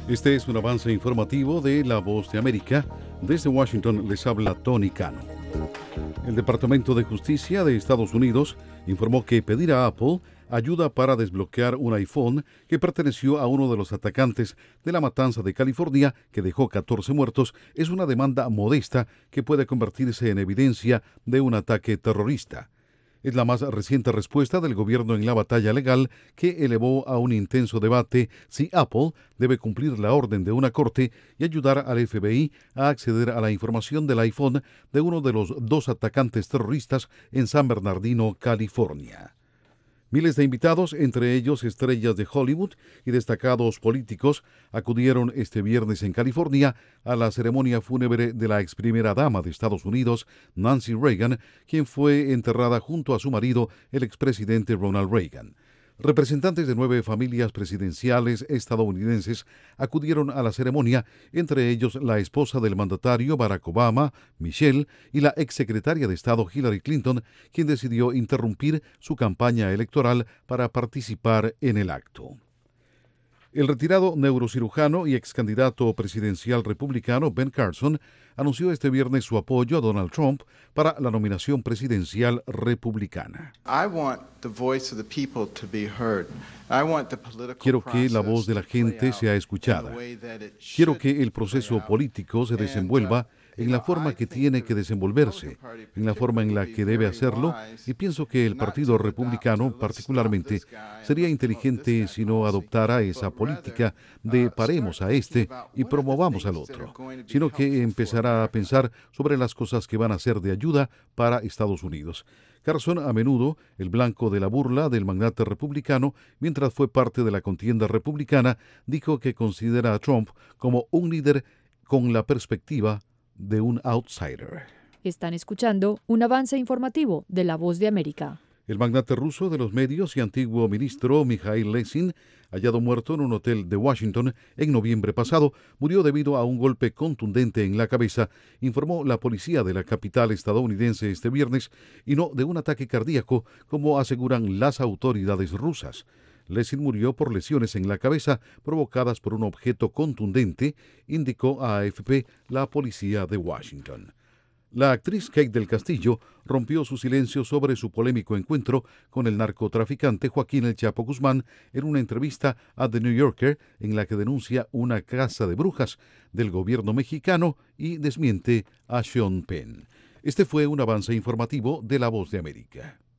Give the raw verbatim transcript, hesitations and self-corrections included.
Este es un avance informativo de La Voz de América. Desde Washington les habla Tony Cano. El Departamento de Justicia de Estados Unidos informó que pedirá a Apple ayuda para desbloquear un iPhone que perteneció a uno de los atacantes de la matanza de California, que dejó catorce muertos, es una demanda modesta que puede convertirse en evidencia de un ataque terrorista. Es la más reciente respuesta del gobierno en la batalla legal que elevó a un intenso debate si Apple debe cumplir la orden de una corte y ayudar al F B I a acceder a la información del iPhone de uno de los dos atacantes terroristas en San Bernardino, California. Miles de invitados, entre ellos estrellas de Hollywood y destacados políticos, acudieron este viernes en California a la ceremonia fúnebre de la ex primera dama de Estados Unidos, Nancy Reagan, quien fue enterrada junto a su marido, el expresidente Ronald Reagan. Representantes de nueve familias presidenciales estadounidenses acudieron a la ceremonia, entre ellos la esposa del mandatario Barack Obama, Michelle, y la exsecretaria de Estado Hillary Clinton, quien decidió interrumpir su campaña electoral para participar en el acto. El retirado neurocirujano y ex candidato presidencial republicano Ben Carson anunció este viernes su apoyo a Donald Trump para la nominación presidencial republicana. Quiero que la voz de la gente sea escuchada. Quiero que el proceso político se desenvuelva en la forma que tiene que desenvolverse, en la forma en la que debe hacerlo, y pienso que el Partido Republicano, particularmente, sería inteligente si no adoptara esa política de paremos a este y promovamos al otro, sino que empezará a pensar sobre las cosas que van a ser de ayuda para Estados Unidos. Carson, a menudo el blanco de la burla del magnate republicano, mientras fue parte de la contienda republicana, dijo que considera a Trump como un líder con la perspectiva de un outsider. Están escuchando un avance informativo de La Voz de América. El magnate ruso de los medios y antiguo ministro Mikhail Lesin, hallado muerto en un hotel de Washington en noviembre pasado, murió debido a un golpe contundente en la cabeza, informó la policía de la capital estadounidense este viernes, y no de un ataque cardíaco, como aseguran las autoridades rusas. Lesin murió por lesiones en la cabeza provocadas por un objeto contundente, indicó a A F P la policía de Washington. La actriz Kate del Castillo rompió su silencio sobre su polémico encuentro con el narcotraficante Joaquín El Chapo Guzmán en una entrevista a The New Yorker, en la que denuncia una caza de brujas del gobierno mexicano y desmiente a Sean Penn. Este fue un avance informativo de La Voz de América.